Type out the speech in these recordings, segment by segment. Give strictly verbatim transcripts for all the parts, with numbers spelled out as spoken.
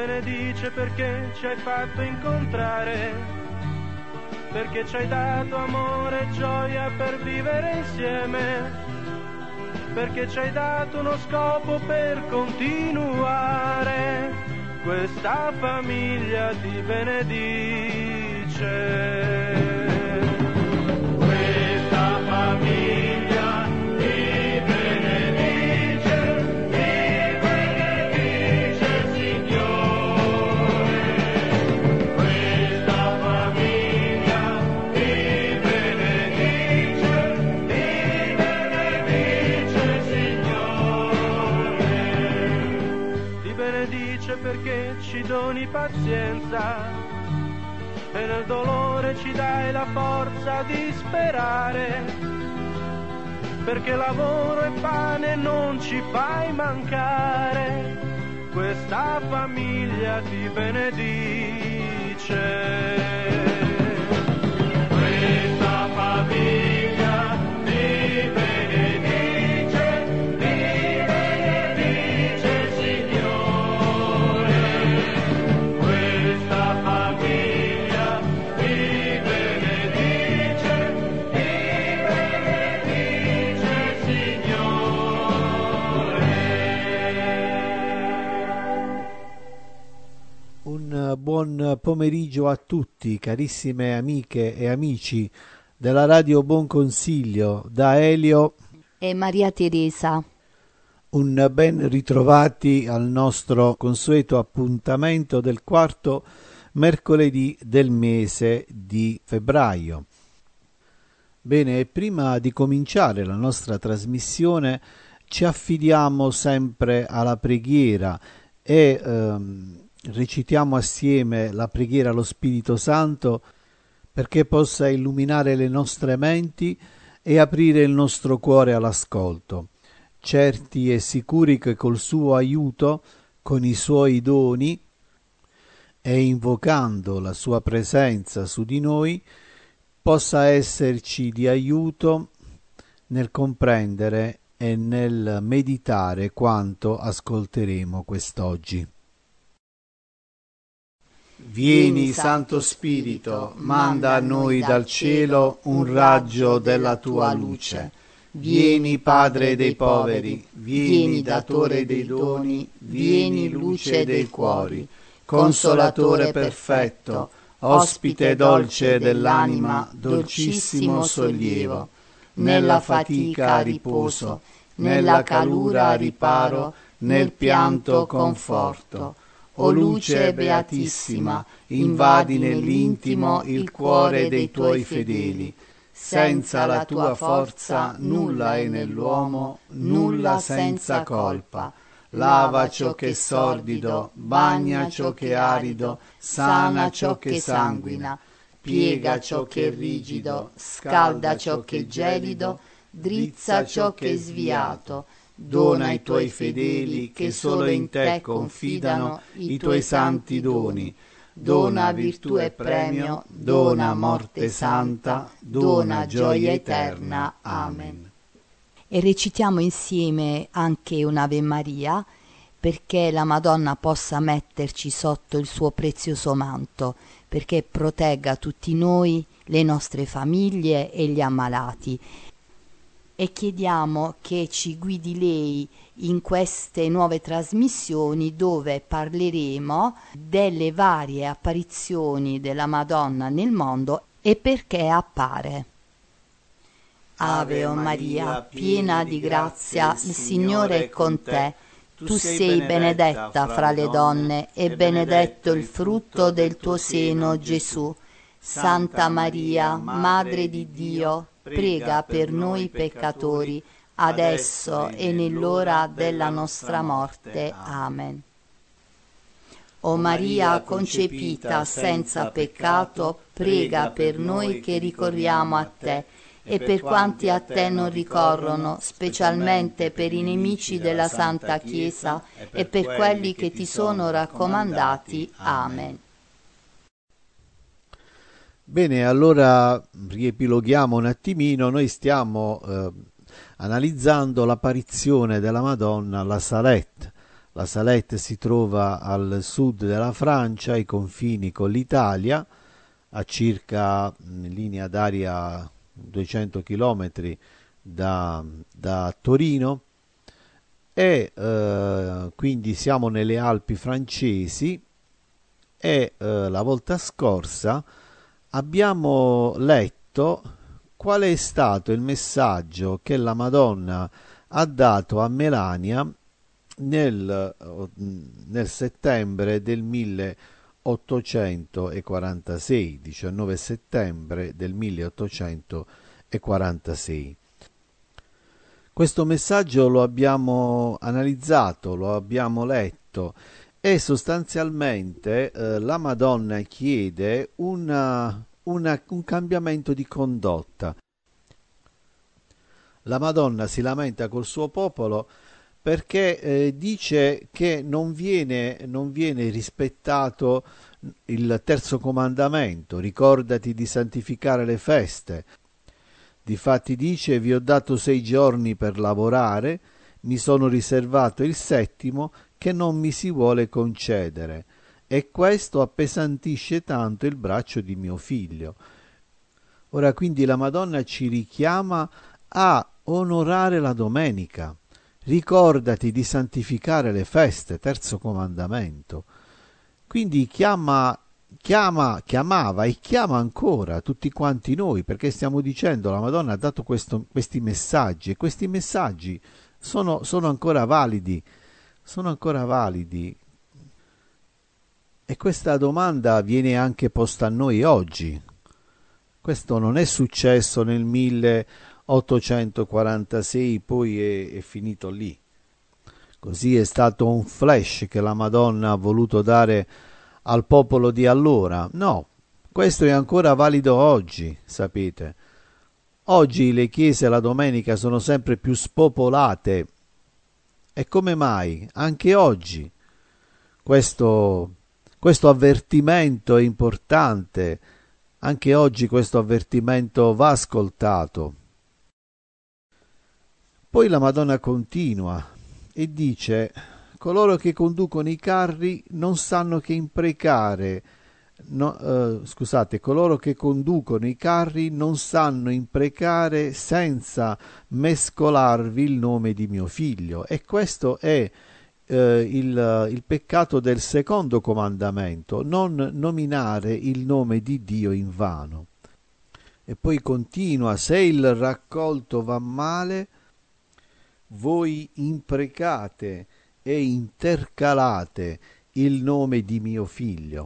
benedice perché ci hai fatto incontrare, perché ci hai dato amore e gioia per vivere insieme, perché ci hai dato uno scopo per continuare. Questa famiglia ti benedice. Questa famiglia ti benedice, ti benedice Signore. Questa famiglia ti benedice, ti benedice Signore. Ti benedice perché ci doni pazienza e nel dolore ci dai la forza di sperare, perché lavoro e pane non ci fai mancare. Questa famiglia ti benedice. Questa famiglia ti benedice, ti benedice Signore. Questa famiglia ti benedice, ti benedice Signore. Un buon pomeriggio a tutti, carissime amiche e amici della Radio Buon Consiglio, da Elio e Maria Teresa. Un ben ritrovati al nostro consueto appuntamento del quarto mercoledì del mese di febbraio. Bene, prima di cominciare la nostra trasmissione ci affidiamo sempre alla preghiera e ehm, recitiamo assieme la preghiera allo Spirito Santo perché possa illuminare le nostre menti e aprire il nostro cuore all'ascolto, certi e sicuri che col suo aiuto, con i suoi doni e invocando la sua presenza su di noi, possa esserci di aiuto nel comprendere e nel meditare quanto ascolteremo quest'oggi. Vieni, Santo Spirito, manda a noi dal cielo un raggio della tua luce. Vieni, Padre dei poveri, vieni, datore dei doni, vieni, luce dei cuori, consolatore perfetto, ospite dolce dell'anima, dolcissimo sollievo. Nella fatica riposo, nella calura riparo, nel pianto conforto. O luce beatissima, invadi nell'intimo il cuore dei tuoi fedeli. Senza la tua forza nulla è nell'uomo, nulla senza colpa. Lava ciò che è sordido, bagna ciò che è arido, sana ciò che sanguina, piega ciò che è rigido, scalda ciò che è gelido, drizza ciò che è sviato. Dona ai tuoi fedeli che solo in te confidano i tuoi santi doni. Dona virtù e premio, dona morte santa, dona gioia eterna. Amen. E recitiamo insieme anche un'Ave Maria perché la Madonna possa metterci sotto il suo prezioso manto, perché protegga tutti noi, le nostre famiglie e gli ammalati. E chiediamo che ci guidi lei in queste nuove trasmissioni dove parleremo delle varie apparizioni della Madonna nel mondo e perché appare. Ave o Maria, piena di grazia, il Signore è con te. Tu sei benedetta fra le donne e benedetto il frutto del tuo seno, Gesù. Santa Maria, Madre di Dio, prega per noi peccatori, adesso e nell'ora della nostra morte. Amen. O Maria concepita senza peccato, prega per noi che ricorriamo a te, e per quanti a te non ricorrono, specialmente per i nemici della Santa Chiesa e per quelli che ti sono raccomandati. Amen. Bene, allora riepiloghiamo un attimino. Noi stiamo eh, analizzando l'apparizione della Madonna alla Salette, La Salette si trova al sud della Francia, ai confini con l'Italia, a circa in linea d'aria duecento chilometri da, da Torino, e eh, quindi siamo nelle Alpi francesi. E eh, la volta scorsa abbiamo letto qual è stato il messaggio che la Madonna ha dato a Melania nel, nel settembre del milleottocentoquarantasei, diciannove settembre del milleottocentoquarantasei. Questo messaggio lo abbiamo analizzato, lo abbiamo letto, e sostanzialmente eh, la Madonna chiede una, una, un cambiamento di condotta. La Madonna si lamenta col suo popolo perché eh, dice che non viene, non viene rispettato il terzo comandamento: ricordati di santificare le feste. Difatti dice: vi ho dato sei giorni per lavorare, mi sono riservato il settimo che non mi si vuole concedere, e questo appesantisce tanto il braccio di mio figlio. Ora quindi la Madonna ci richiama a onorare la domenica. Ricordati di santificare le feste, terzo comandamento. Quindi chiama, chiama, chiamava e chiama ancora tutti quanti noi, perché stiamo dicendo la Madonna ha dato questo, questi messaggi, e questi messaggi sono, sono ancora validi, sono ancora validi. E questa domanda viene anche posta a noi oggi. Questo non è successo nel milleottocentoquarantasei, poi è, è finito lì. Così è stato un flash che la Madonna ha voluto dare al popolo di allora. No, questo è ancora valido oggi, sapete. Oggi le chiese la domenica sono sempre più spopolate. E come mai? Anche oggi questo, questo avvertimento è importante. Anche oggi questo avvertimento va ascoltato. Poi la Madonna continua e dice: coloro che conducono i carri non sanno che imprecare, no, eh, scusate, coloro che conducono i carri non sanno imprecare senza mescolarvi il nome di mio figlio. E questo è eh, il, il peccato del secondo comandamento: non nominare il nome di Dio in vano. E poi continua: se il raccolto va male, voi imprecate e intercalate il nome di mio figlio.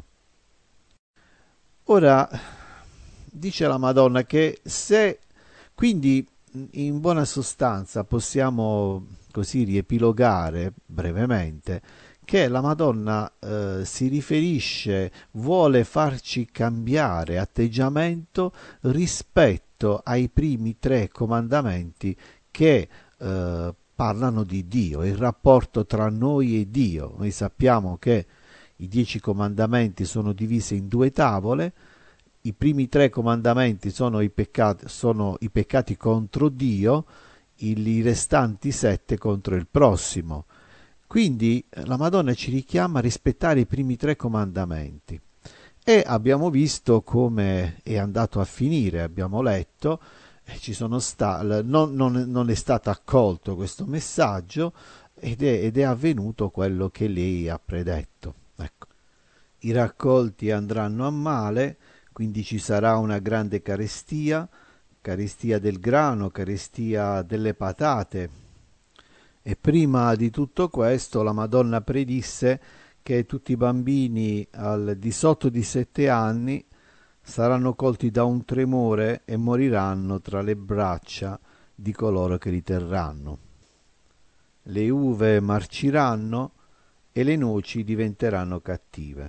Ora dice la Madonna che se, quindi in buona sostanza possiamo così riepilogare brevemente che la Madonna eh, si riferisce, vuole farci cambiare atteggiamento rispetto ai primi tre comandamenti che eh, parlano di Dio, il rapporto tra noi e Dio. Noi sappiamo che i dieci comandamenti sono divisi in due tavole. I primi tre comandamenti sono i peccati, sono i peccati contro Dio, i restanti sette contro il prossimo. Quindi la Madonna ci richiama a rispettare i primi tre comandamenti. E abbiamo visto come è andato a finire, abbiamo letto, ci sono sta- non, non, non è stato accolto questo messaggio ed è, ed è avvenuto quello che lei ha predetto. Ecco. I raccolti andranno a male, quindi ci sarà una grande carestia, carestia del grano, carestia delle patate. E prima di tutto questo la Madonna predisse che tutti i bambini al di sotto di sette anni saranno colti da un tremore e moriranno tra le braccia di coloro che li terranno. Le uve marciranno e le noci diventeranno cattive.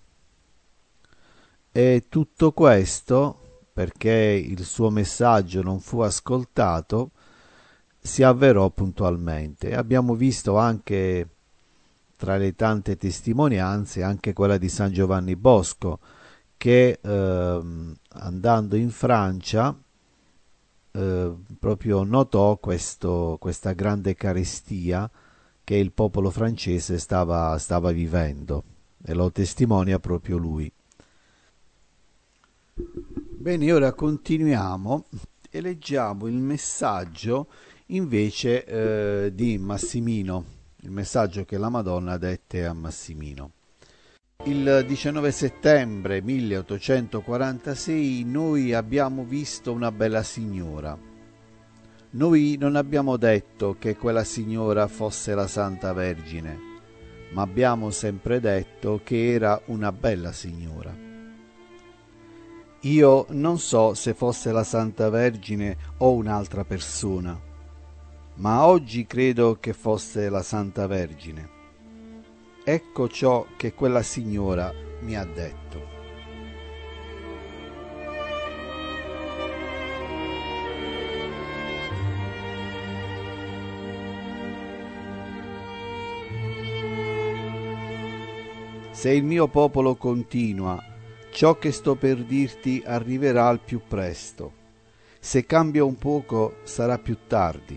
E tutto questo, perché il suo messaggio non fu ascoltato, si avverò puntualmente. Abbiamo visto anche tra le tante testimonianze anche quella di San Giovanni Bosco, che eh, andando in Francia eh, proprio notò questo, questa grande carestia che il popolo francese stava, stava vivendo, e lo testimonia proprio lui. Bene, ora continuiamo e leggiamo il messaggio invece eh, di Massimino, il messaggio che la Madonna dette a Massimino. Il diciannove settembre milleottocentoquarantasei noi abbiamo visto una bella signora. Noi non abbiamo detto che quella signora fosse la Santa Vergine, ma abbiamo sempre detto che era una bella signora. Io non so se fosse la Santa Vergine o un'altra persona, ma oggi credo che fosse la Santa Vergine. Ecco ciò che quella signora mi ha detto. Se il mio popolo continua, ciò che sto per dirti arriverà al più presto. Se cambia un poco, sarà più tardi.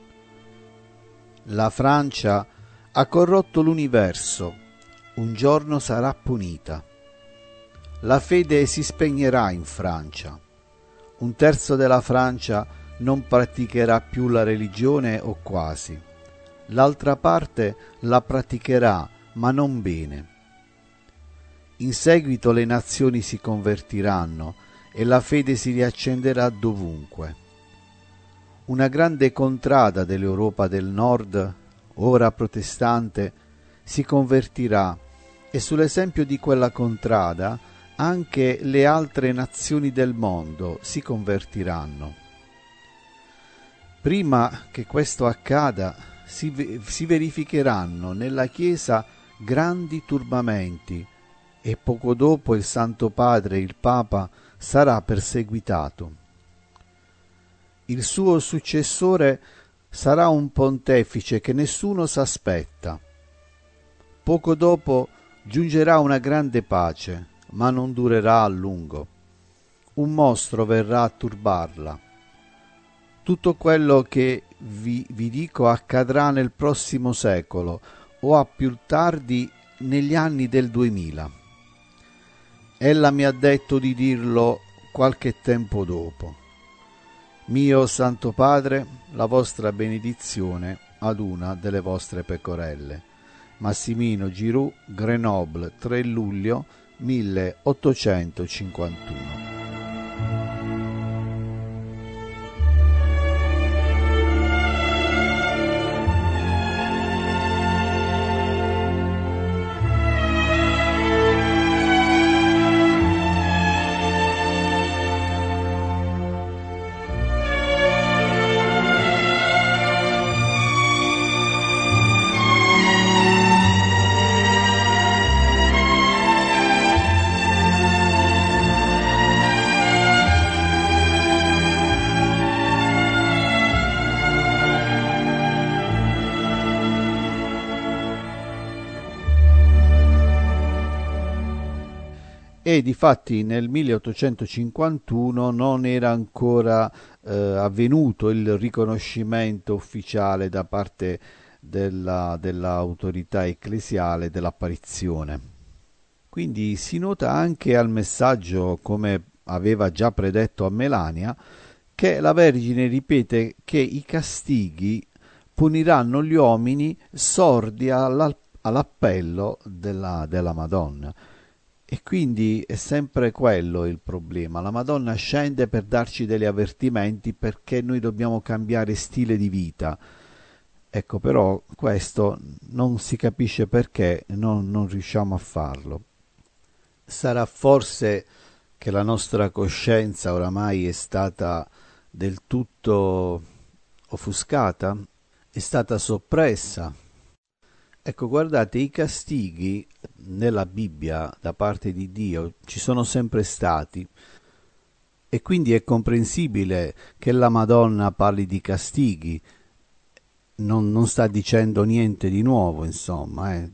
La Francia ha corrotto l'universo, un giorno sarà punita. La fede si spegnerà in Francia. Un terzo della Francia non praticherà più la religione o quasi. L'altra parte la praticherà, ma non bene. In seguito le nazioni si convertiranno e la fede si riaccenderà dovunque. Una grande contrada dell'Europa del Nord, ora protestante, si convertirà e sull'esempio di quella contrada anche le altre nazioni del mondo si convertiranno. Prima che questo accada si, si verificheranno nella Chiesa grandi turbamenti e poco dopo il Santo Padre, il Papa, sarà perseguitato. Il suo successore sarà un pontefice che nessuno s'aspetta. Poco dopo giungerà una grande pace, ma non durerà a lungo. Un mostro verrà a turbarla. Tutto quello che vi, vi dico accadrà nel prossimo secolo o a più tardi negli anni del duemila. Ella mi ha detto di dirlo qualche tempo dopo. Mio Santo Padre, la vostra benedizione ad una delle vostre pecorelle. Massimino Giroux, Grenoble, tre luglio milleottocentocinquantuno. E difatti nel milleottocentocinquantuno non era ancora eh, avvenuto il riconoscimento ufficiale da parte della, dell'autorità ecclesiale dell'apparizione. Quindi si nota anche al messaggio, come aveva già predetto a Melania, che la Vergine ripete che i castighi puniranno gli uomini sordi all'appello della, della Madonna. E quindi è sempre quello il problema. La Madonna scende per darci degli avvertimenti perché noi dobbiamo cambiare stile di vita. Ecco, però questo non si capisce perché non, non riusciamo a farlo. Sarà forse che la nostra coscienza oramai è stata del tutto offuscata, è stata soppressa. Ecco, guardate, i castighi nella Bibbia da parte di Dio ci sono sempre stati e quindi è comprensibile che la Madonna parli di castighi, non, non sta dicendo niente di nuovo, insomma. Eh.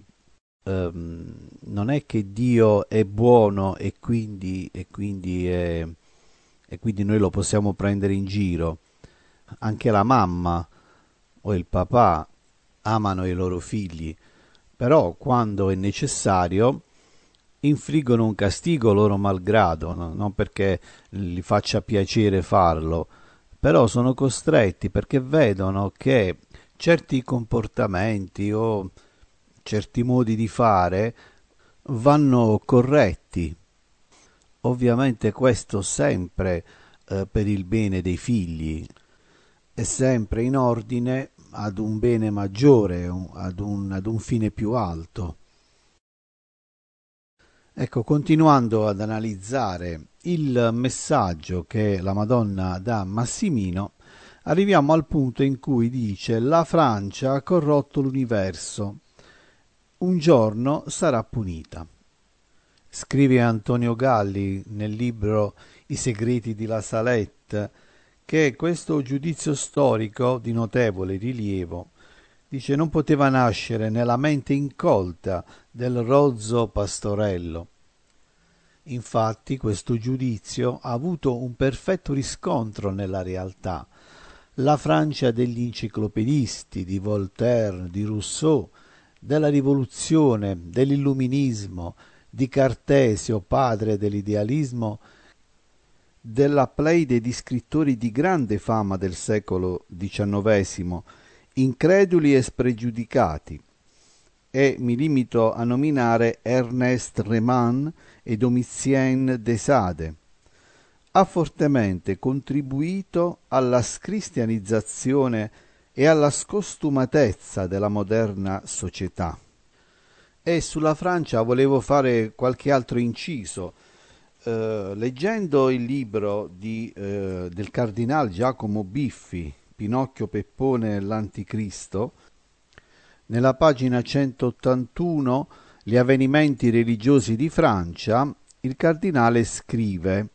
Um, non è che Dio è buono e quindi, e, quindi è, e quindi noi lo possiamo prendere in giro. Anche la mamma o il papà amano i loro figli, però quando è necessario infliggono un castigo loro malgrado, no? Non perché gli faccia piacere farlo, però sono costretti perché vedono che certi comportamenti o certi modi di fare vanno corretti. Ovviamente questo sempre eh, per il bene dei figli e sempre in ordine ad un bene maggiore, ad un, ad un fine più alto. Ecco, continuando ad analizzare il messaggio che la Madonna dà a Massimino, arriviamo al punto in cui dice: la Francia ha corrotto l'universo, un giorno sarà punita. Scrive Antonio Galli nel libro I segreti di La Salette che questo giudizio storico di notevole rilievo, dice, non poteva nascere nella mente incolta del rozzo pastorello. Infatti questo giudizio ha avuto un perfetto riscontro nella realtà. La Francia degli enciclopedisti, di Voltaire, di Rousseau, della rivoluzione, dell'illuminismo, di Cartesio, padre dell'idealismo, della pleide di scrittori di grande fama del secolo diciannovesimo, increduli e spregiudicati, e mi limito a nominare Ernest Renan e Domitien de Sade, ha fortemente contribuito alla scristianizzazione e alla scostumatezza della moderna società. E sulla Francia volevo fare qualche altro inciso. Eh, leggendo il libro di, eh, del cardinal Giacomo Biffi, Pinocchio, Peppone e l'Anticristo, nella pagina centottantuno, Gli avvenimenti religiosi di Francia, il cardinale scrive: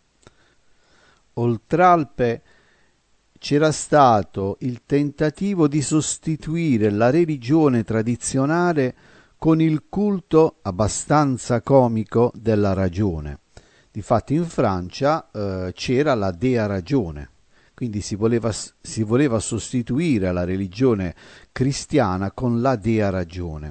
oltralpe c'era stato il tentativo di sostituire la religione tradizionale con il culto abbastanza comico della ragione. Difatti in Francia eh, c'era la Dea Ragione, quindi si voleva, si voleva sostituire la religione cristiana con la Dea Ragione.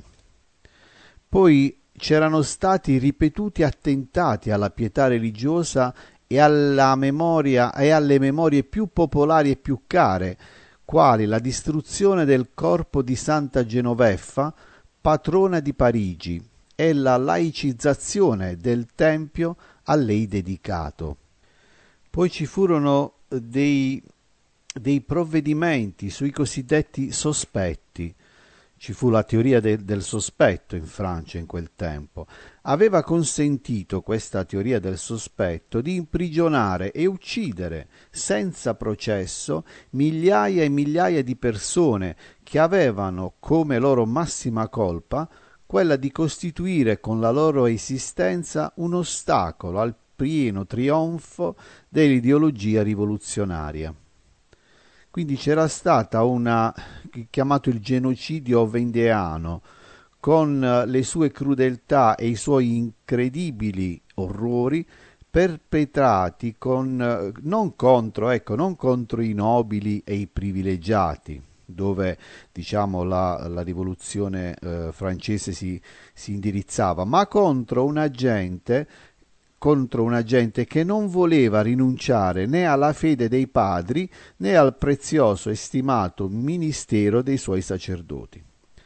Poi c'erano stati ripetuti attentati alla pietà religiosa e alla memoria e alle memorie più popolari e più care, quali la distruzione del corpo di Santa Genoveffa, patrona di Parigi, e la laicizzazione del tempio a lei dedicato. Poi ci furono dei, dei provvedimenti sui cosiddetti sospetti. Ci fu la teoria de, del sospetto in Francia in quel tempo. Aveva consentito questa teoria del sospetto di imprigionare e uccidere senza processo migliaia e migliaia di persone che avevano come loro massima colpa quella di costituire con la loro esistenza un ostacolo al pieno trionfo dell'ideologia rivoluzionaria. Quindi c'era stata una, chiamato il genocidio vendeano, con le sue crudeltà e i suoi incredibili orrori perpetrati con, non contro, ecco, non contro i nobili e i privilegiati, dove diciamo la, la rivoluzione eh, francese si, si indirizzava, ma contro una gente contro una gente che non voleva rinunciare né alla fede dei padri né al prezioso e stimato ministero dei suoi sacerdoti.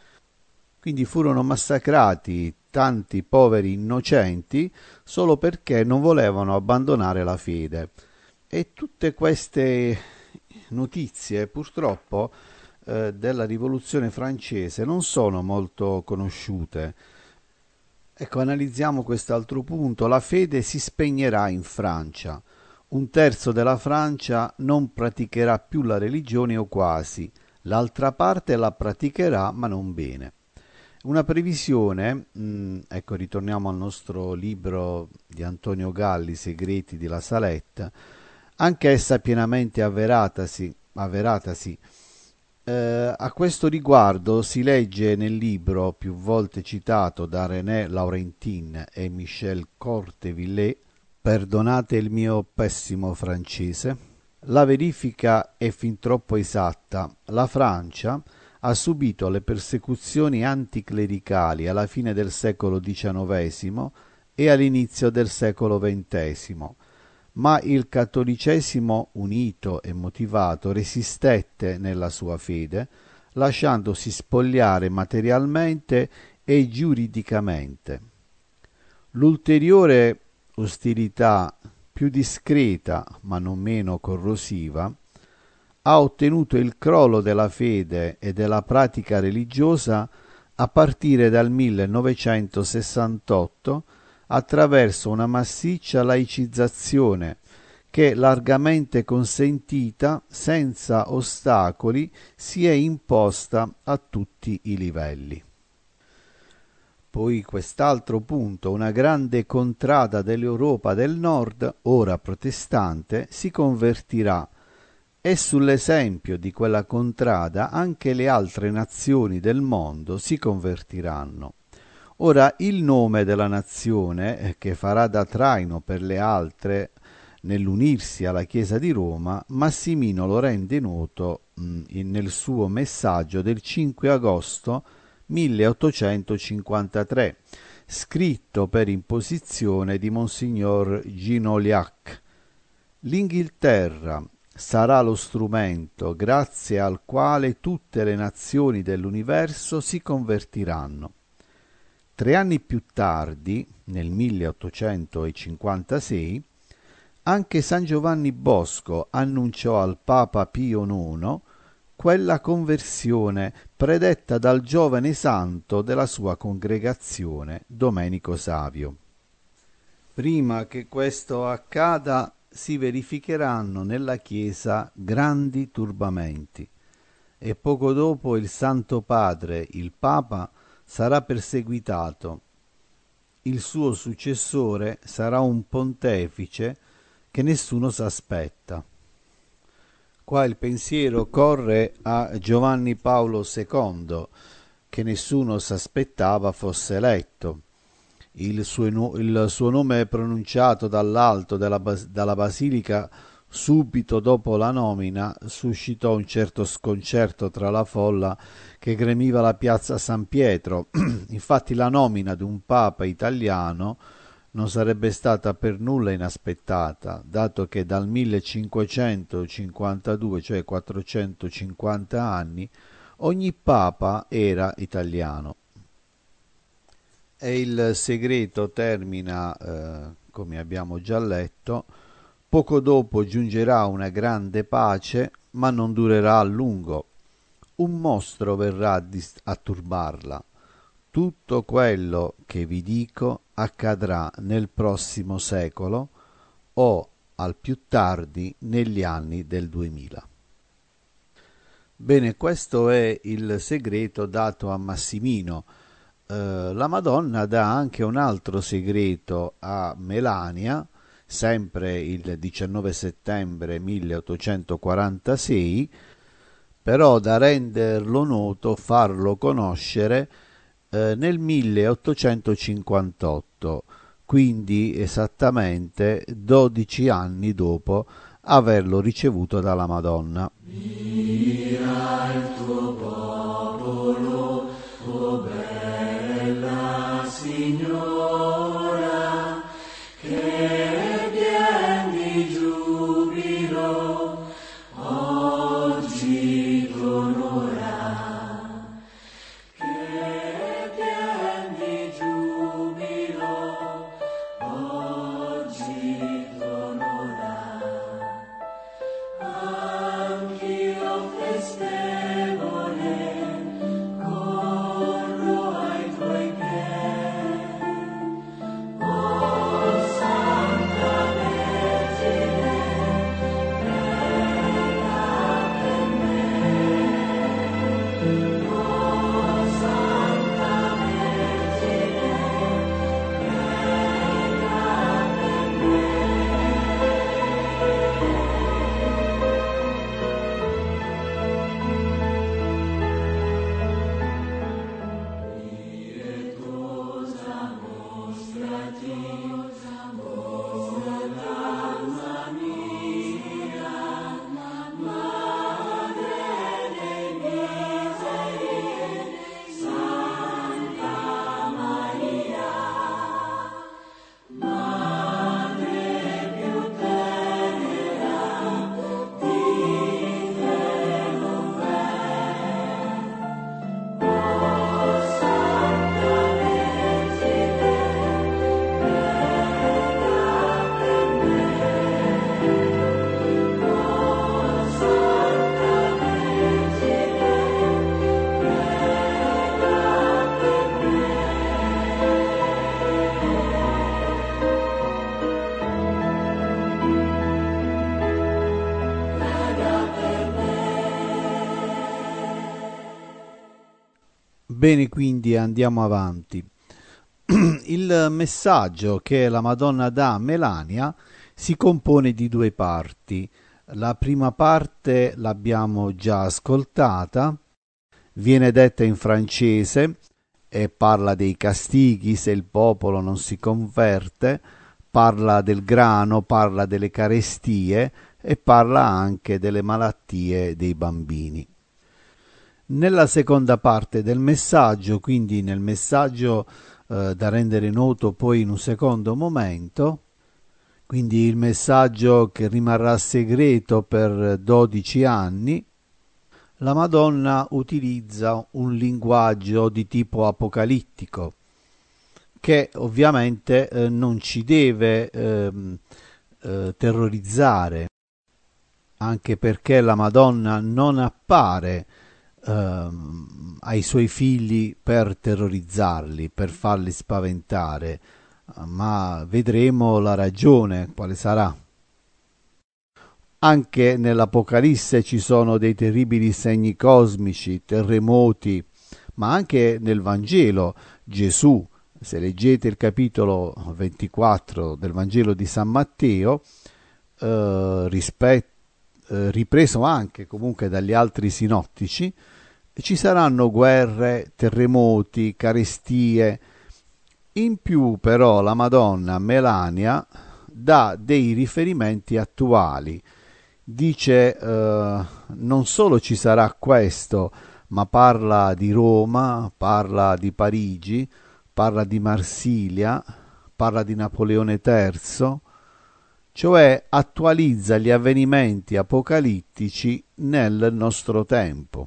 Quindi furono massacrati tanti poveri innocenti solo perché non volevano abbandonare la fede. E tutte queste notizie purtroppo eh, della rivoluzione francese non sono molto conosciute. Ecco, analizziamo quest'altro punto. La fede si spegnerà in Francia. Un terzo della Francia non praticherà più la religione o quasi. L'altra parte la praticherà, ma non bene. Una previsione, mh, ecco, ritorniamo al nostro libro di Antonio Galli, Segreti di La Salette, anch'essa pienamente avveratasi, avveratasi. Eh, a questo riguardo si legge nel libro più volte citato da René Laurentin e Michel Cortevillet, perdonate il mio pessimo francese, la verifica è fin troppo esatta. La Francia ha subito le persecuzioni anticlericali alla fine del secolo diciannovesimo e all'inizio del secolo ventesimo, ma il cattolicesimo unito e motivato resistette nella sua fede, lasciandosi spogliare materialmente e giuridicamente. L'ulteriore ostilità, più discreta ma non meno corrosiva, ha ottenuto il crollo della fede e della pratica religiosa a partire dal millenovecentosessantotto attraverso una massiccia laicizzazione che, largamente consentita, senza ostacoli, si è imposta a tutti i livelli. Poi quest'altro punto, una grande contrada dell'Europa del Nord, ora protestante, si convertirà, e sull'esempio di quella contrada anche le altre nazioni del mondo si convertiranno. Ora il nome della nazione, che farà da traino per le altre nell'unirsi alla Chiesa di Roma, Massimino lo rende noto mh, nel suo messaggio del cinque agosto milleottocentocinquantatré, scritto per imposizione di Monsignor Gignogliac. L'Inghilterra sarà lo strumento grazie al quale tutte le nazioni dell'universo si convertiranno. Tre anni più tardi, nel milleottocentocinquantasei, anche San Giovanni Bosco annunciò al Papa Pio nono quella conversione predetta dal giovane santo della sua congregazione, Domenico Savio. Prima che questo accada, si verificheranno nella Chiesa grandi turbamenti, e poco dopo il Santo Padre, il Papa, sarà perseguitato. Il suo successore sarà un pontefice che nessuno s'aspetta. Qua il pensiero corre a Giovanni Paolo secondo, che nessuno s'aspettava fosse eletto. Il suo, il suo nome pronunciato dall'alto della, dalla Basilica subito dopo la nomina suscitò un certo sconcerto tra la folla che gremiva la piazza San Pietro. Infatti la nomina di un papa italiano non sarebbe stata per nulla inaspettata, dato che dal millecinquecentocinquantadue, cioè quattrocentocinquanta anni, ogni papa era italiano. E il segreto termina, eh, come abbiamo già letto, poco dopo giungerà una grande pace, ma non durerà a lungo. Un mostro verrà a turbarla. Tutto quello che vi dico accadrà nel prossimo secolo o al più tardi negli anni del duemila. Bene, questo è il segreto dato a Massimino. Eh, la Madonna dà anche un altro segreto a Melania, sempre il diciannove settembre milleottocentoquarantasei, però da renderlo noto, farlo conoscere eh, nel milleottocentocinquantotto, quindi esattamente dodici anni dopo averlo ricevuto dalla Madonna. Mira il tuo popolo, o bella Signora, che pien di giubilo oggi t'onora, che pien di giubilo oggi t'onora. Anch'io festevole corro ai tuoi piedi, o Santa Vergine, prega per me. O Santa Vergine, prega per me. Pietosa mostrati, mostrata mia, Madre dei miseri, Bene, quindi andiamo avanti. Il messaggio che la Madonna dà a Melania si compone di due parti. La prima parte l'abbiamo già ascoltata, viene detta in francese e parla dei castighi se il popolo non si converte, parla del grano, parla delle carestie e parla anche delle malattie dei bambini. Nella seconda parte del messaggio, quindi nel messaggio eh, da rendere noto poi in un secondo momento, quindi il messaggio che rimarrà segreto per dodici anni, la Madonna utilizza un linguaggio di tipo apocalittico che ovviamente eh, non ci deve eh, eh, terrorizzare, anche perché la Madonna non appare eh, ai suoi figli per terrorizzarli, per farli spaventare, ma vedremo la ragione quale sarà. Anche nell'Apocalisse ci sono dei terribili segni cosmici, terremoti, ma anche nel Vangelo Gesù, se leggete il capitolo ventiquattro del Vangelo di San Matteo, eh, rispetto, eh, ripreso anche comunque dagli altri sinottici, ci saranno guerre, terremoti, carestie. In più però la Madonna Melania dà dei riferimenti attuali. Dice eh, non solo ci sarà questo, ma parla di Roma, parla di Parigi, parla di Marsiglia, parla di Napoleone terzo, cioè attualizza gli avvenimenti apocalittici nel nostro tempo.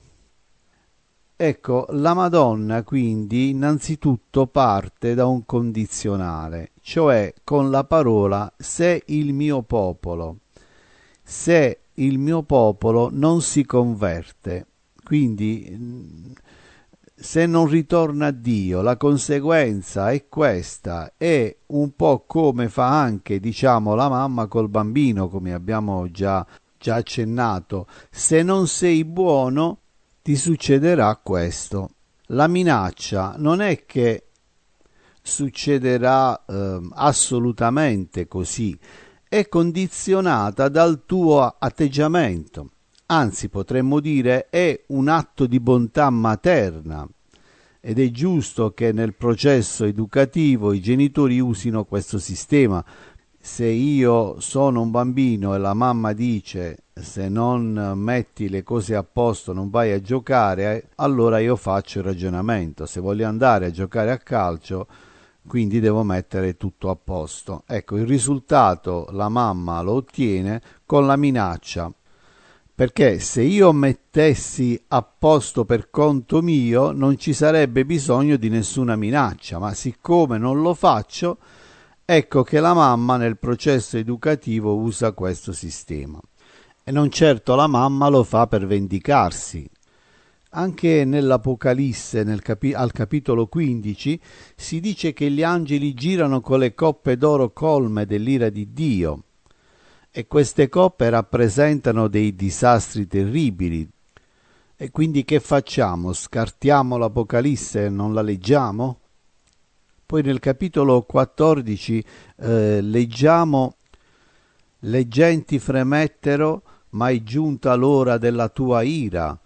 Ecco, la Madonna quindi innanzitutto parte da un condizionale, cioè con la parola «se il mio popolo». Se il mio popolo non si converte, quindi se non ritorna a Dio, la conseguenza è questa, è un po' come fa anche, diciamo, la mamma col bambino, come abbiamo già, già accennato. Se non sei buono, ti succederà questo. La minaccia non è che succederà eh, assolutamente così, è condizionata dal tuo atteggiamento, anzi potremmo dire è un atto di bontà materna ed è giusto che nel processo educativo i genitori usino questo sistema. Se io sono un bambino e la mamma dice se non metti le cose a posto non vai a giocare, allora io faccio il ragionamento, se voglio andare a giocare a calcio quindi devo mettere tutto a posto. Ecco, il risultato la mamma lo ottiene con la minaccia, perché se io mettessi a posto per conto mio non ci sarebbe bisogno di nessuna minaccia, ma siccome non lo faccio, ecco che la mamma nel processo educativo usa questo sistema. E non certo la mamma lo fa per vendicarsi. Anche nell'Apocalisse, nel capi- al capitolo quindici, si dice che gli angeli girano con le coppe d'oro colme dell'ira di Dio e queste coppe rappresentano dei disastri terribili. E quindi che facciamo? Scartiamo l'Apocalisse e non la leggiamo? Poi nel capitolo quattordici eh, leggiamo: le genti fremettero, ma è giunta l'ora della tua ira.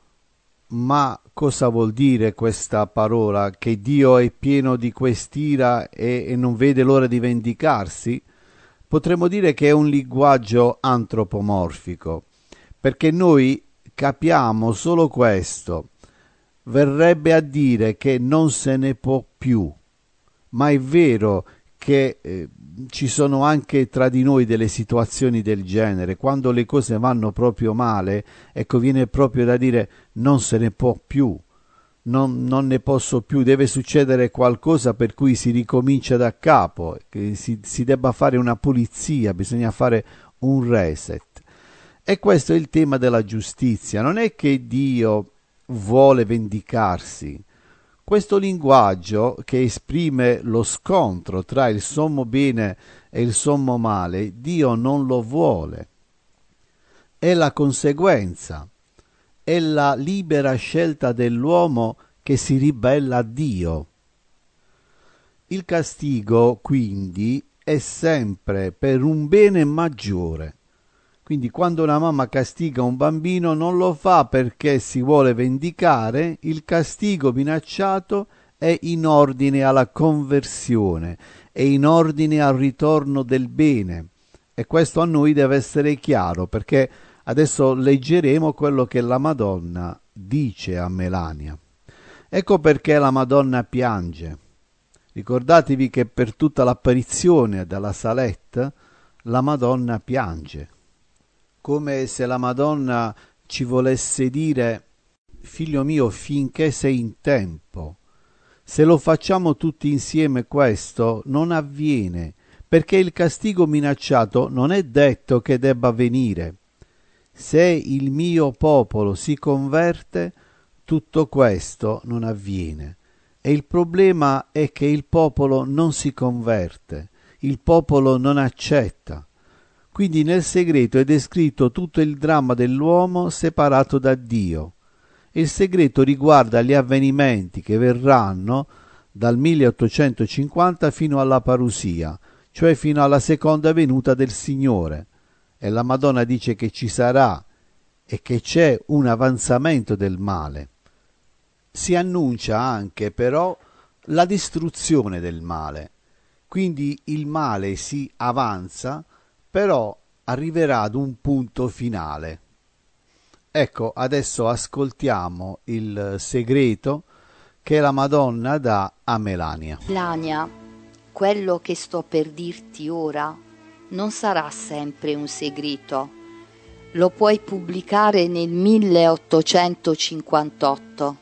Ma cosa vuol dire questa parola? Che Dio è pieno di quest'ira e, e non vede l'ora di vendicarsi? Potremmo dire che è un linguaggio antropomorfico, perché noi capiamo solo questo. Verrebbe a dire che non se ne può più, ma è vero che eh, ci sono anche tra di noi delle situazioni del genere, quando le cose vanno proprio male, ecco, viene proprio da dire non se ne può più, non, non ne posso più, deve succedere qualcosa per cui si ricomincia da capo, che si, si debba fare una pulizia, bisogna fare un reset. E questo è il tema della giustizia. Non è che Dio vuole vendicarsi. Questo linguaggio che esprime lo scontro tra il sommo bene e il sommo male, Dio non lo vuole. È la conseguenza, è la libera scelta dell'uomo che si ribella a Dio. Il castigo, quindi, è sempre per un bene maggiore. Quindi quando una mamma castiga un bambino non lo fa perché si vuole vendicare, il castigo minacciato è in ordine alla conversione, è in ordine al ritorno del bene. E questo a noi deve essere chiaro, perché adesso leggeremo quello che la Madonna dice a Melania. Ecco perché la Madonna piange. Ricordatevi che per tutta l'apparizione della Salette la Madonna piange, come se la Madonna ci volesse dire: figlio mio, finché sei in tempo. Se lo facciamo tutti insieme questo non avviene, perché il castigo minacciato non è detto che debba venire. Se il mio popolo si converte, tutto questo non avviene. E il problema è che il popolo non si converte, il popolo non accetta. Quindi nel segreto è descritto tutto il dramma dell'uomo separato da Dio. Il segreto riguarda gli avvenimenti che verranno dal milleottocentocinquanta fino alla parusia, cioè fino alla seconda venuta del Signore. E la Madonna dice che ci sarà e che c'è un avanzamento del male. Si annuncia anche però la distruzione del male. Quindi il male si avanza, però arriverà ad un punto finale. Ecco, adesso ascoltiamo il segreto che la Madonna dà a Melania. Melania, quello che sto per dirti ora non sarà sempre un segreto. Lo puoi pubblicare nel milleottocentocinquantotto.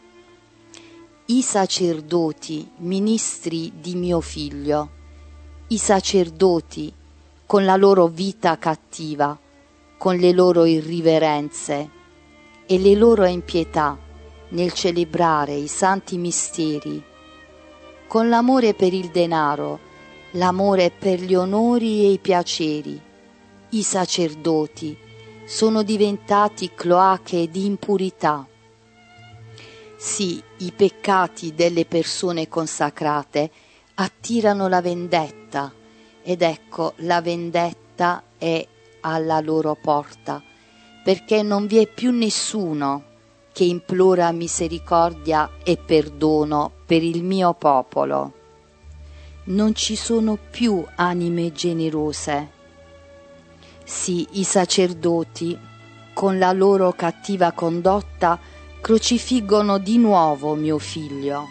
I sacerdoti, ministri di mio figlio, i sacerdoti con la loro vita cattiva, con le loro irriverenze e le loro impietà nel celebrare i santi misteri, con l'amore per il denaro, l'amore per gli onori e i piaceri. I sacerdoti sono diventati cloache di impurità. Sì, i peccati delle persone consacrate attirano la vendetta, ed ecco, la vendetta è alla loro porta, perché non vi è più nessuno che implora misericordia e perdono per il mio popolo. Non ci sono più anime generose. Sì, i sacerdoti, con la loro cattiva condotta, crocifiggono di nuovo mio figlio.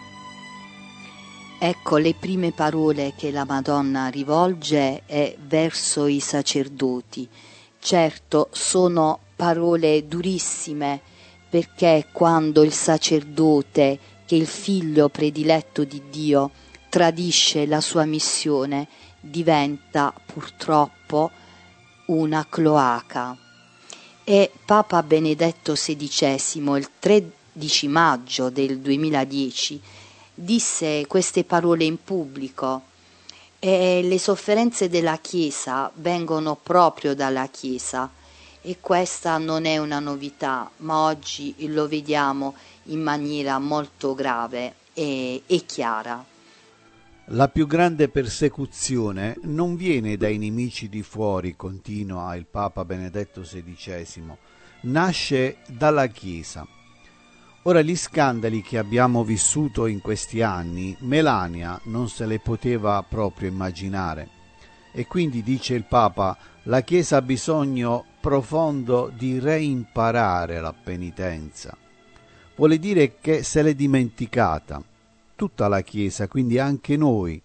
Ecco le prime parole che la Madonna rivolge è verso i sacerdoti. Certo, sono parole durissime, perché quando il sacerdote, che è il figlio prediletto di Dio, tradisce la sua missione, diventa purtroppo una cloaca. E Papa Benedetto sedicesimo, il tredici maggio del duemiladieci, disse queste parole in pubblico, e le sofferenze della Chiesa vengono proprio dalla Chiesa, e questa non è una novità, ma oggi lo vediamo in maniera molto grave e, e chiara. La più grande persecuzione non viene dai nemici di fuori, continua il Papa Benedetto sedicesimo, nasce dalla Chiesa. Ora, gli scandali che abbiamo vissuto in questi anni, Melania non se le poteva proprio immaginare. E quindi, dice il Papa, la Chiesa ha bisogno profondo di reimparare la penitenza. Vuole dire che se l'è dimenticata. Tutta la Chiesa, quindi anche noi.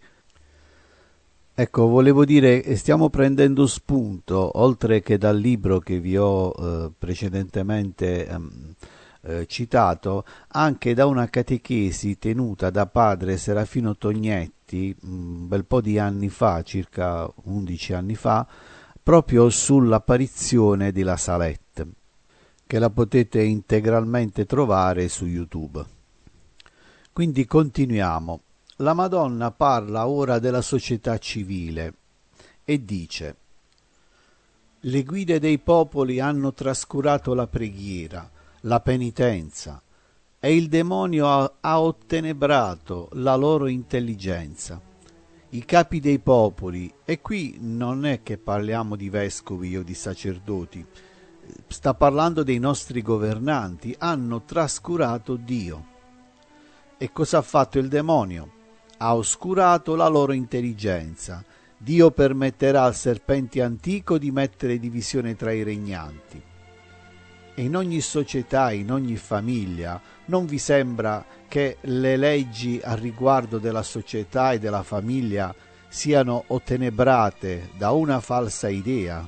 Ecco, volevo dire, stiamo prendendo spunto, oltre che dal libro che vi ho eh, precedentemente ehm, eh, citato, anche da una catechesi tenuta da padre Serafino Tognetti un bel po' di anni fa, circa undici anni fa, proprio sull'apparizione di La Salette, che la potete integralmente trovare su YouTube. Quindi continuiamo. La Madonna parla ora della società civile e dice: le guide dei popoli hanno trascurato la preghiera, la penitenza. e il demonio ha, ha ottenebrato la loro intelligenza. I capi dei popoli, e qui non è che parliamo di vescovi o di sacerdoti, sta parlando dei nostri governanti, hanno trascurato Dio. E cosa ha fatto il demonio? Ha oscurato la loro intelligenza. Dio permetterà al serpente antico di mettere divisione tra i regnanti. E in ogni società, in ogni famiglia, non vi sembra che le leggi a riguardo della società e della famiglia siano ottenebrate da una falsa idea?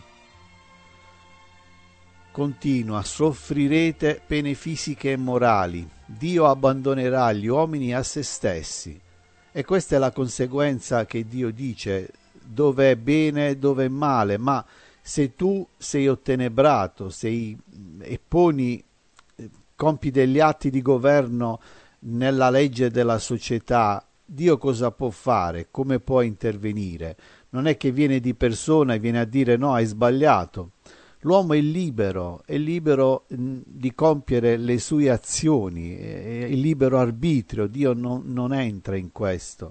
Continua: soffrirete pene fisiche e morali, Dio abbandonerà gli uomini a se stessi. E questa è la conseguenza che Dio dice: dove è bene e dove è male, ma se tu sei ottenebrato sei, e poni, compi degli atti di governo nella legge della società, Dio cosa può fare? Come può intervenire? Non è che viene di persona e viene a dire no, hai sbagliato. L'uomo è libero, è libero mh, di compiere le sue azioni, è, è libero arbitrio, Dio non, non entra in questo.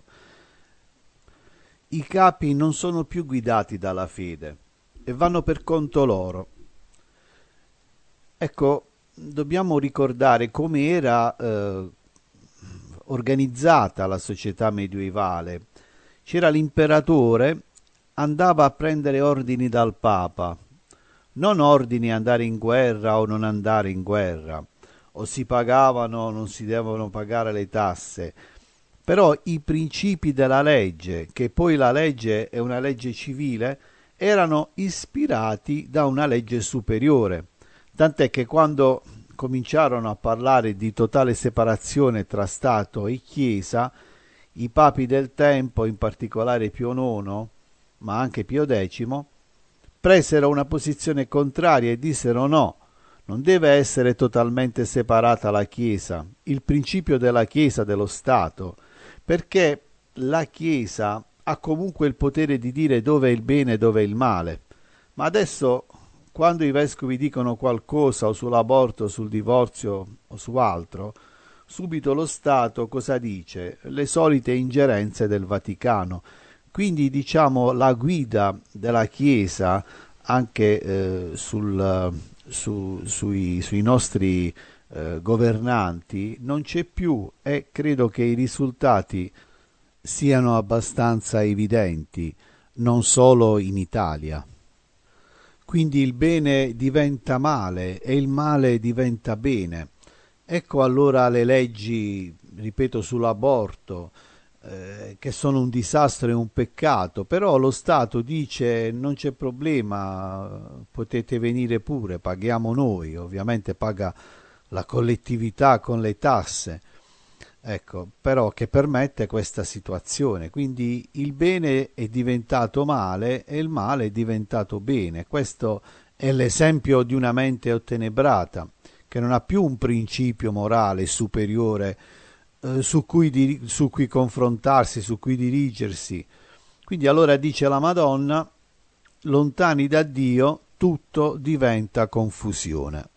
I capi non sono più guidati dalla fede e vanno per conto loro. Ecco, dobbiamo ricordare come era eh, organizzata la società medievale. C'era l'imperatore, andava a prendere ordini dal Papa, non ordini andare in guerra o non andare in guerra, o si pagavano o non si devono pagare le tasse, però i principi della legge, che poi la legge è una legge civile, erano ispirati da una legge superiore, tant'è che quando cominciarono a parlare di totale separazione tra Stato e Chiesa, i papi del tempo, in particolare Pio nono, ma anche Pio decimo, presero una posizione contraria e dissero no, non deve essere totalmente separata la Chiesa, il principio della Chiesa dello Stato, perché la Chiesa ha comunque il potere di dire dove è il bene e dove è il male. Ma adesso, quando i vescovi dicono qualcosa o sull'aborto, o sul divorzio o su altro, subito lo Stato cosa dice? Le solite ingerenze del Vaticano. Quindi diciamo la guida della Chiesa anche eh, sul, su, sui, sui nostri eh, governanti non c'è più, e credo che i risultati siano abbastanza evidenti, non solo in Italia. Quindi il bene diventa male e il male diventa bene. Ecco allora le leggi, ripeto, sull'aborto, eh, che sono un disastro e un peccato, però lo Stato dice non c'è problema, potete venire pure, paghiamo noi, ovviamente paga la collettività con le tasse, ecco, però che permette questa situazione. Quindi il bene è diventato male e il male è diventato bene. Questo è l'esempio di una mente ottenebrata, che non ha più un principio morale superiore eh, su cui, di, su cui confrontarsi, su cui dirigersi. Quindi allora dice la Madonna, lontani da Dio tutto diventa confusione.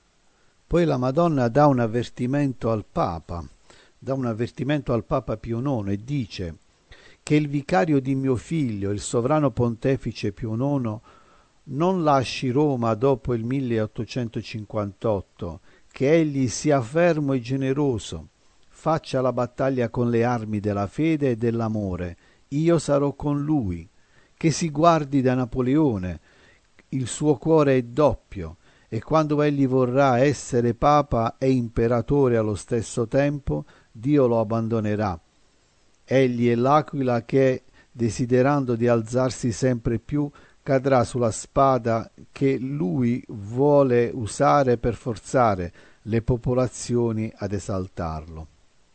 Poi la Madonna dà un avvertimento al Papa, dà un avvertimento al Papa Pio nono e dice che il vicario di mio figlio, il sovrano pontefice Pio nono, non lasci Roma dopo il milleottocentocinquantotto, che egli sia fermo e generoso, faccia la battaglia con le armi della fede e dell'amore, io sarò con lui, che si guardi da Napoleone, il suo cuore è doppio, e quando egli vorrà essere papa e imperatore allo stesso tempo, Dio lo abbandonerà. Egli è l'aquila che, desiderando di alzarsi sempre più, cadrà sulla spada che lui vuole usare per forzare le popolazioni ad esaltarlo.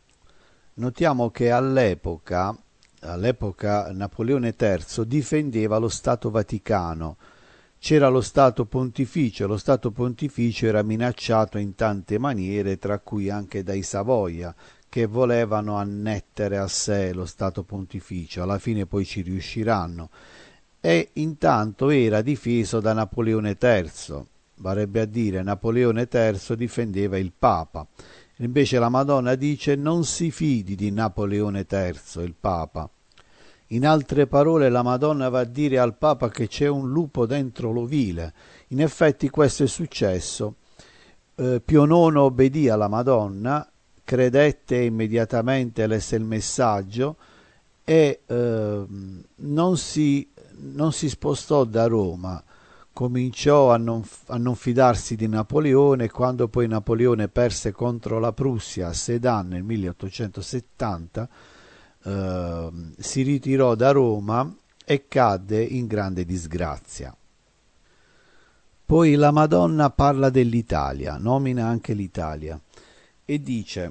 Notiamo che all'epoca, all'epoca Napoleone terzo difendeva lo Stato Vaticano. C'era lo Stato Pontificio, lo Stato Pontificio era minacciato in tante maniere, tra cui anche dai Savoia, che volevano annettere a sé lo Stato Pontificio. Alla fine poi ci riusciranno. E intanto era difeso da Napoleone terzo, varrebbe a dire Napoleone terzo difendeva il Papa, Invece la Madonna dice: non si fidi di Napoleone terzo, il Papa. In altre parole, la Madonna va a dire al Papa che c'è un lupo dentro l'ovile. In effetti questo è successo. Eh, Pio nono obbedì alla Madonna, credette immediatamente, lesse il messaggio e eh, non, si, non si spostò da Roma. Cominciò a non, a non fidarsi di Napoleone. Quando poi Napoleone perse contro la Prussia a Sedan nel milleottocentosettanta, eh, si ritirò da Roma e cadde in grande disgrazia. Poi la Madonna parla dell'Italia, nomina anche l'Italia e dice: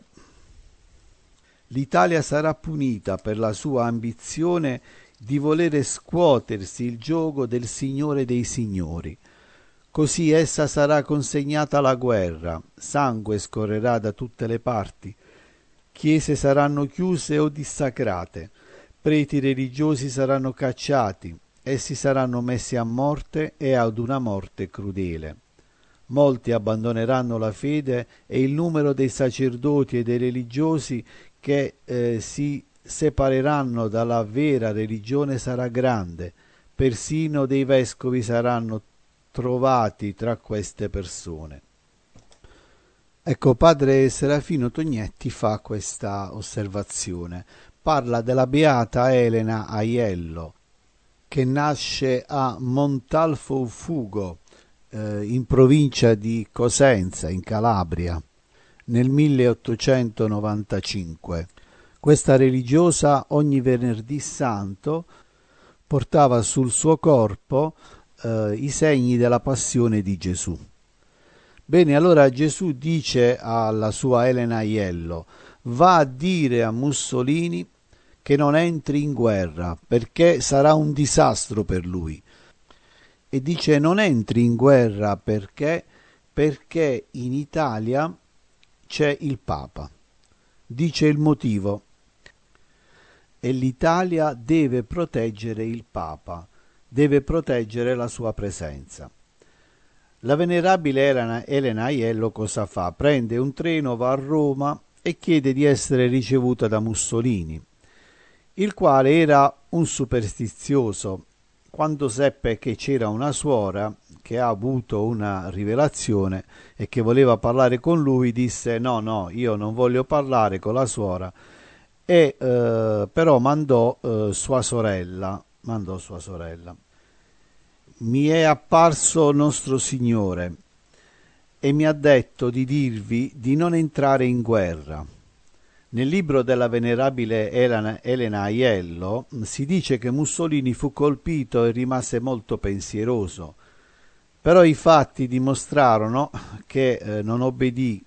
l'Italia sarà punita per la sua ambizione di volere scuotersi il giogo del Signore dei Signori. Così essa sarà consegnata alla guerra, sangue scorrerà da tutte le parti, chiese saranno chiuse o dissacrate, preti religiosi saranno cacciati, essi saranno messi a morte e ad una morte crudele. Molti abbandoneranno la fede e il numero dei sacerdoti e dei religiosi che eh, si separeranno dalla vera religione sarà grande, persino dei vescovi saranno trovati tra queste persone. Ecco, padre Serafino Tognetti fa questa osservazione, parla della beata Elena Aiello, che nasce a Montalfo-Ufugo, eh, in provincia di Cosenza, in Calabria, nel milleottocentonovantacinque. Questa religiosa ogni venerdì santo portava sul suo corpo eh, i segni della passione di Gesù. Bene, allora Gesù dice alla sua Elena Aiello: va a dire a Mussolini che non entri in guerra perché sarà un disastro per lui. E dice: non entri in guerra perché perché in Italia c'è il Papa. Dice il motivo: e l'Italia deve proteggere il Papa, deve proteggere la sua presenza. La venerabile Elena, Elena Aiello cosa fa? Prende un treno, va a Roma e chiede di essere ricevuta da Mussolini, il quale era un superstizioso. Quando seppe che c'era una suora che ha avuto una rivelazione e che voleva parlare con lui, disse: no, no, io non voglio parlare con la suora, e eh, però mandò eh, sua sorella, mandò sua sorella. Mi è apparso nostro Signore e mi ha detto di dirvi di non entrare in guerra. Nel libro della venerabile Elena, Elena Aiello si dice che Mussolini fu colpito e rimase molto pensieroso, però i fatti dimostrarono che eh, non obbedì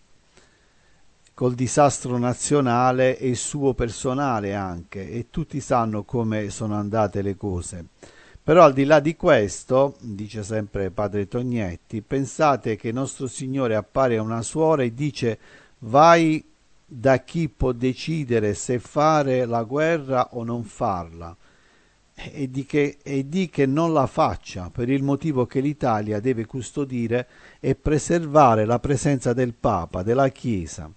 col disastro nazionale e suo personale anche, e tutti sanno come sono andate le cose. Però al di là di questo, dice sempre padre Tognetti, pensate che nostro Signore appare a una suora e dice: vai da chi può decidere se fare la guerra o non farla, e di che, e di che non la faccia, per il motivo che l'Italia deve custodire e preservare la presenza del Papa, della Chiesa.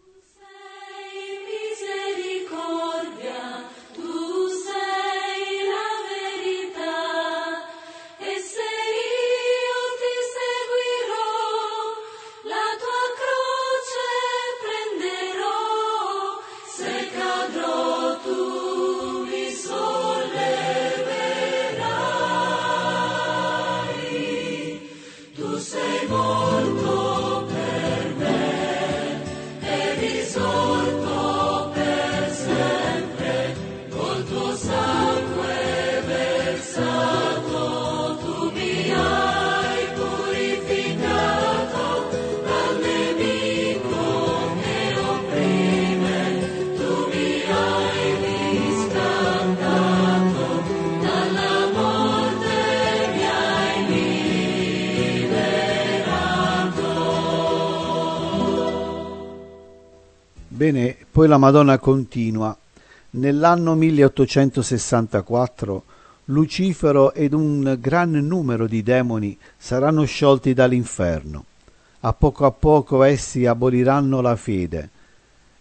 Bene, poi la Madonna continua. Nell'anno milleottocentosessantaquattro Lucifero ed un gran numero di demoni saranno sciolti dall'inferno. A poco a poco essi aboliranno la fede,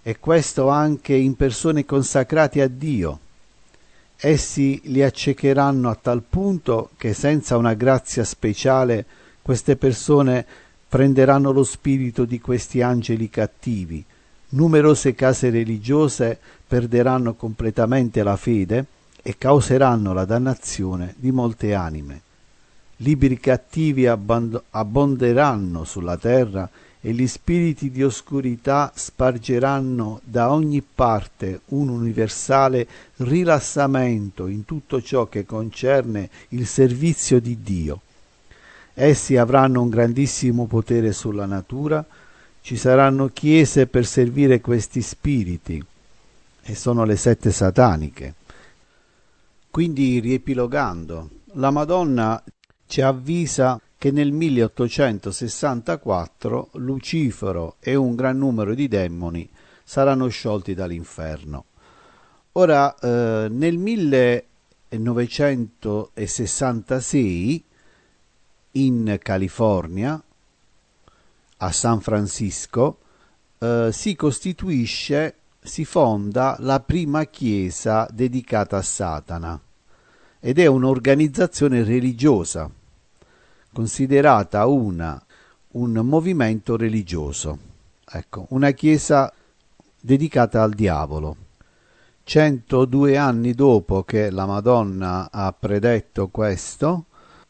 e questo anche in persone consacrate a Dio. Essi li accecheranno a tal punto che senza una grazia speciale queste persone prenderanno lo spirito di questi angeli cattivi. Numerose case religiose perderanno completamente la fede e causeranno la dannazione di molte anime. Libri cattivi abband- abbonderanno sulla terra e gli spiriti di oscurità spargeranno da ogni parte un universale rilassamento in tutto ciò che concerne il servizio di Dio. Essi avranno un grandissimo potere sulla natura, ci saranno chiese per servire questi spiriti, e sono le sette sataniche. Quindi, riepilogando, la Madonna ci avvisa che nel milleottocentosessantaquattro Lucifero e un gran numero di demoni saranno sciolti dall'inferno. Ora, eh, nel millenovecentosessantasei in California, a San Francisco, eh, si costituisce, si fonda la prima chiesa dedicata a Satana, ed è un'organizzazione religiosa, considerata una, un movimento religioso. Ecco, una chiesa dedicata al diavolo. centodue anni dopo che la Madonna ha predetto questo,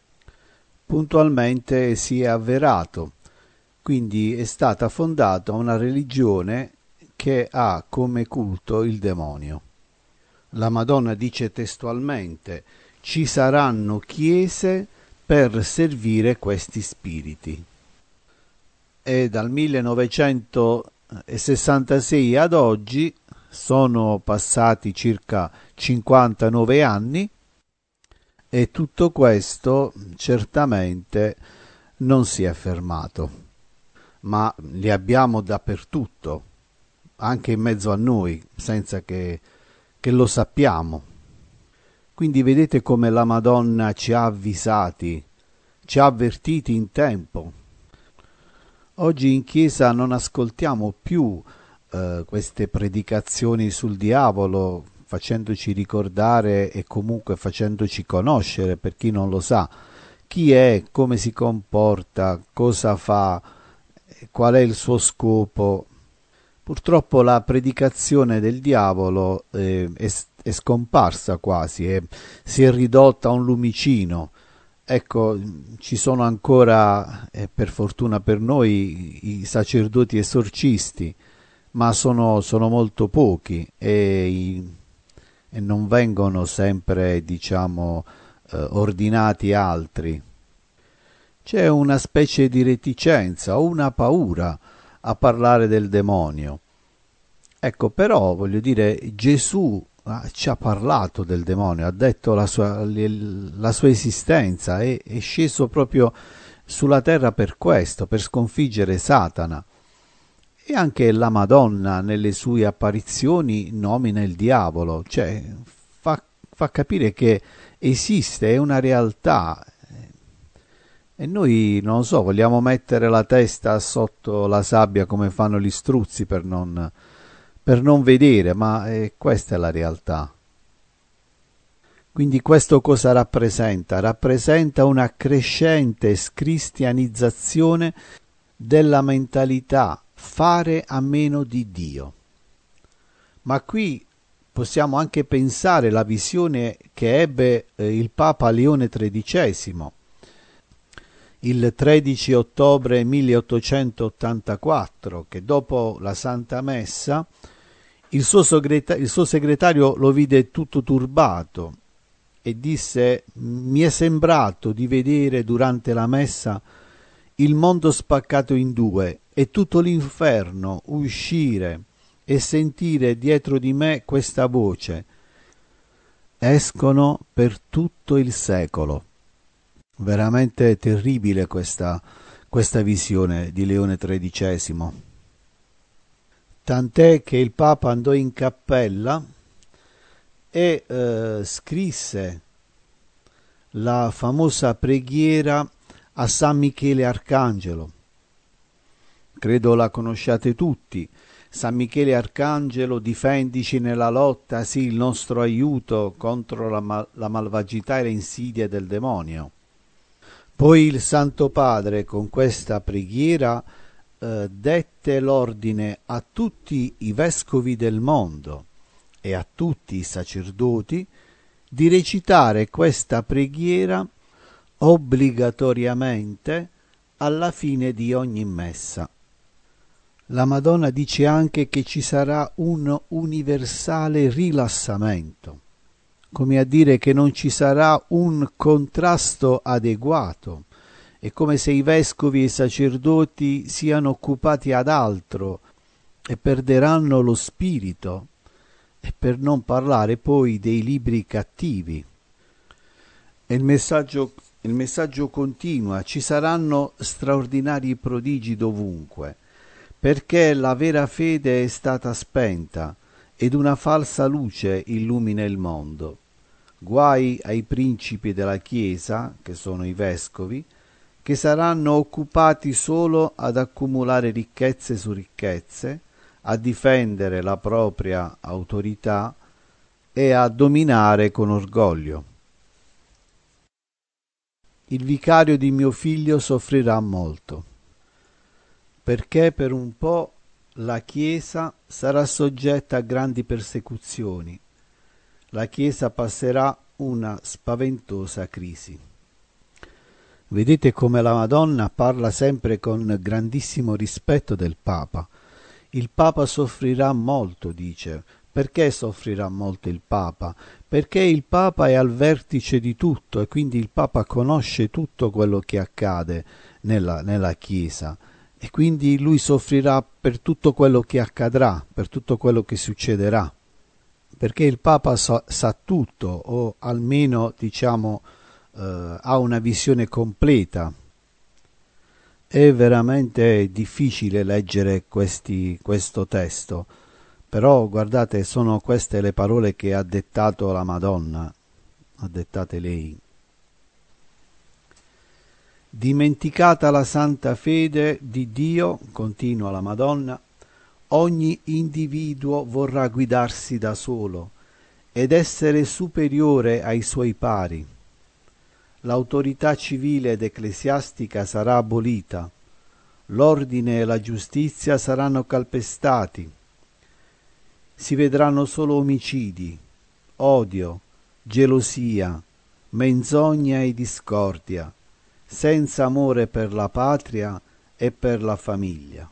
puntualmente si è avverato. Quindi è stata fondata una religione che ha come culto il demonio. La Madonna dice testualmente: ci saranno chiese per servire questi spiriti. E dal millenovecentosessantasei ad oggi sono passati circa cinquantanove anni e tutto questo certamente non si è fermato, ma li abbiamo dappertutto, anche in mezzo a noi, senza che, che lo sappiamo. Quindi vedete come la Madonna ci ha avvisati, ci ha avvertiti in tempo. Oggi in chiesa non ascoltiamo più eh, queste predicazioni sul diavolo, facendoci ricordare e comunque facendoci conoscere, per chi non lo sa, chi è, come si comporta, cosa fa, qual è il suo scopo. Purtroppo la predicazione del diavolo eh, è, è scomparsa quasi, è, si è ridotta a un lumicino. Ecco, ci sono ancora, eh, per fortuna per noi, i sacerdoti esorcisti, ma sono, sono molto pochi e, i, e non vengono sempre, diciamo, eh, ordinati altri. C'è una specie di reticenza o una paura a parlare del demonio. Ecco, però, voglio dire, Gesù ah, ci ha parlato del demonio, ha detto la sua, la sua esistenza, è, è sceso proprio sulla terra per questo, per sconfiggere Satana. E anche la Madonna nelle sue apparizioni nomina il diavolo, cioè fa, fa capire che esiste, è una realtà. E noi, non lo so, vogliamo mettere la testa sotto la sabbia come fanno gli struzzi per non, per non vedere, ma eh, questa è la realtà. Quindi questo cosa rappresenta? Rappresenta una crescente scristianizzazione della mentalità, fare a meno di Dio. Ma qui possiamo anche pensare alla visione che ebbe eh, il Papa Leone tredicesimo, il tredici ottobre milleottocentottantaquattro, che dopo la Santa Messa il suo, segreta- il suo segretario lo vide tutto turbato e disse: mi è sembrato di vedere durante la Messa il mondo spaccato in due e tutto l'inferno uscire e sentire dietro di me questa voce: escono per tutto il secolo. Veramente terribile questa, questa visione di Leone tredicesimo. Tant'è che il Papa andò in cappella e eh, scrisse la famosa preghiera a San Michele Arcangelo. Credo la conosciate tutti. San Michele Arcangelo, difendici nella lotta, sii il nostro aiuto contro la, mal- la malvagità e le insidie del demonio. Poi il Santo Padre con questa preghiera eh, dette l'ordine a tutti i vescovi del mondo e a tutti i sacerdoti di recitare questa preghiera obbligatoriamente alla fine di ogni messa. La Madonna dice anche che ci sarà un universale rilassamento, come a dire che non ci sarà un contrasto adeguato. È come se i vescovi e i sacerdoti siano occupati ad altro e perderanno lo spirito, e per non parlare poi dei libri cattivi. E il messaggio, il messaggio continua: ci saranno straordinari prodigi dovunque, perché la vera fede è stata spenta ed una falsa luce illumina il mondo. Guai ai principi della Chiesa, che sono i vescovi, che saranno occupati solo ad accumulare ricchezze su ricchezze, a difendere la propria autorità e a dominare con orgoglio. Il vicario di mio figlio soffrirà molto, perché per un po' la Chiesa sarà soggetta a grandi persecuzioni. La Chiesa passerà una spaventosa crisi. Vedete come la Madonna parla sempre con grandissimo rispetto del Papa. Il Papa soffrirà molto, dice. Perché soffrirà molto il Papa? Perché il Papa è al vertice di tutto e quindi il Papa conosce tutto quello che accade nella, nella Chiesa. E quindi lui soffrirà per tutto quello che accadrà, per tutto quello che succederà, perché il Papa sa, sa tutto, o almeno diciamo eh, ha una visione completa. È veramente difficile leggere questi, questo testo, però guardate, sono queste le parole che ha dettato la Madonna, ha dettate lei. Dimenticata la santa fede di Dio, continua la Madonna, ogni individuo vorrà guidarsi da solo ed essere superiore ai suoi pari. L'autorità civile ed ecclesiastica sarà abolita, l'ordine e la giustizia saranno calpestati, si vedranno solo omicidi, odio, gelosia, menzogna e discordia, senza amore per la patria e per la famiglia.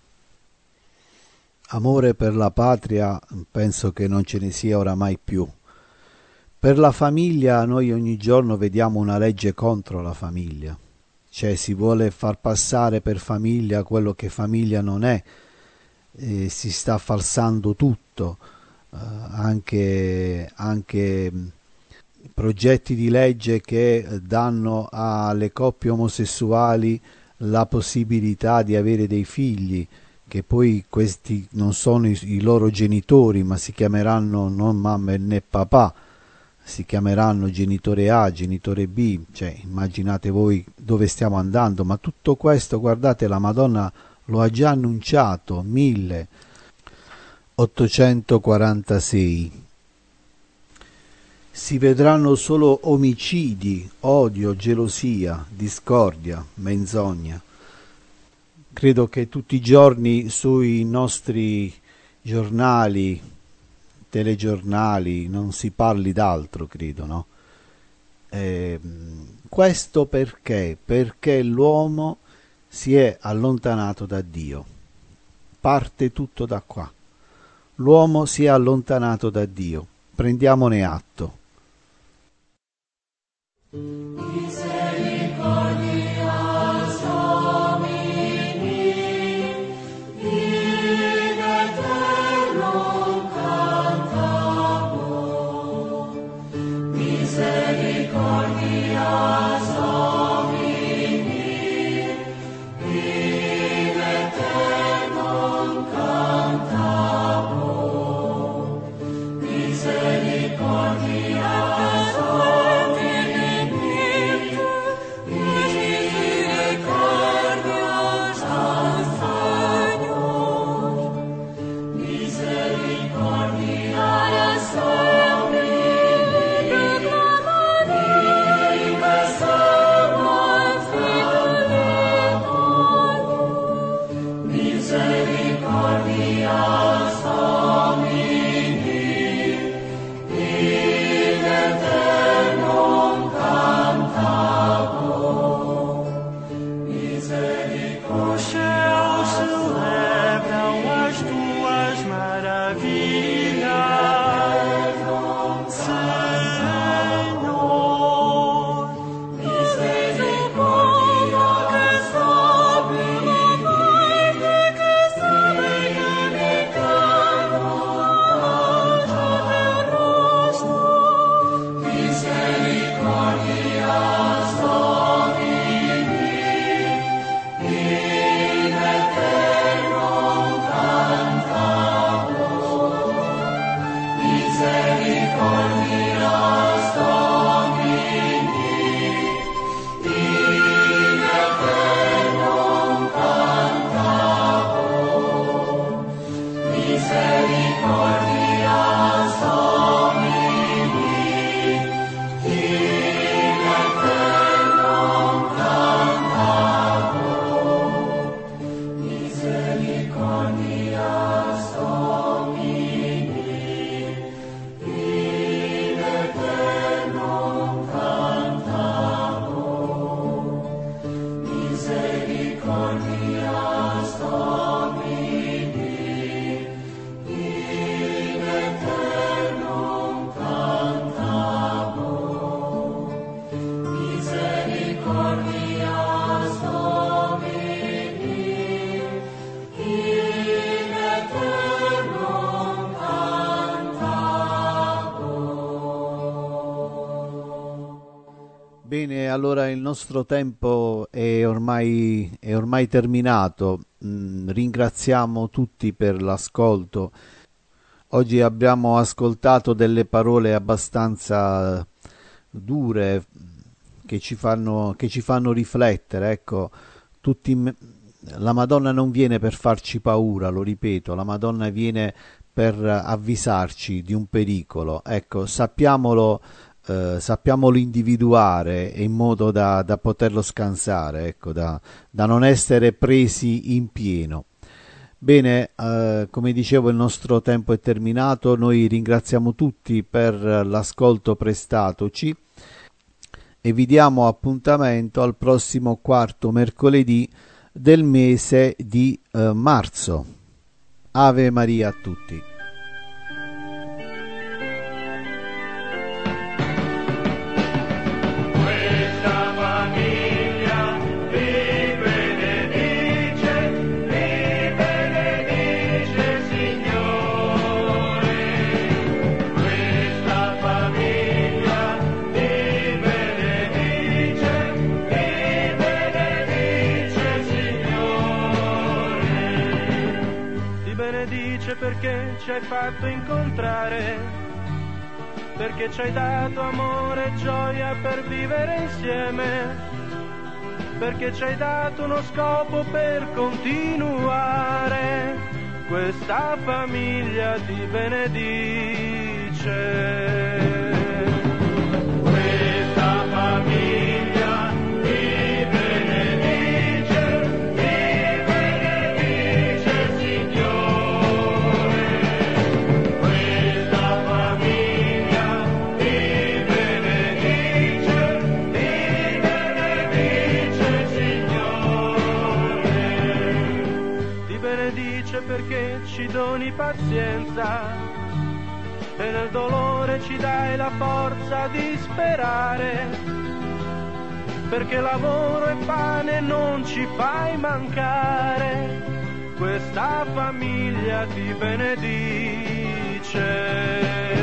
Amore per la patria penso che non ce ne sia oramai più. Per la famiglia noi ogni giorno vediamo una legge contro la famiglia, cioè si vuole far passare per famiglia quello che famiglia non è, e si sta falsando tutto, eh, anche, anche progetti di legge che danno alle coppie omosessuali la possibilità di avere dei figli, che poi questi non sono i, i loro genitori, ma si chiameranno non mamma né papà, si chiameranno genitore A, genitore B, cioè immaginate voi dove stiamo andando. Ma tutto questo, guardate, la Madonna lo ha già annunciato, milleottocentoquarantasei. Si vedranno solo omicidi, odio, gelosia, discordia, menzogna. Credo che tutti i giorni sui nostri giornali, telegiornali, non si parli d'altro, credo, no? Eh, questo perché? Perché l'uomo si è allontanato da Dio. Parte tutto da qua. L'uomo si è allontanato da Dio. Prendiamone atto. Misericordia Bene, allora il nostro tempo è ormai, è ormai terminato. Mm, ringraziamo tutti per l'ascolto. Oggi abbiamo ascoltato delle parole abbastanza dure che ci fanno, che ci fanno riflettere. Ecco, tutti, la Madonna non viene per farci paura, lo ripeto, la Madonna viene per avvisarci di un pericolo. Ecco, sappiamolo. Eh, sappiamolo individuare in modo da, da poterlo scansare, ecco, da, da non essere presi in pieno. Bene, eh, come dicevo, il nostro tempo è terminato. Noi ringraziamo tutti per l'ascolto prestatoci e vi diamo appuntamento al prossimo quarto mercoledì del mese di eh, marzo. Ave Maria a tutti. Perché ci hai fatto incontrare, perché ci hai dato amore e gioia per vivere insieme, perché ci hai dato uno scopo per continuare. Questa famiglia ti benedice. Questa famiglia ti benedice, ti benedice Signore. Questa famiglia ti benedice, ti benedice Signore. Ti benedice perché ci doni pazienza e nel dolore ci dai la forza di sperare, perché lavoro e pane non ci fai mancare. Questa famiglia ti benedice.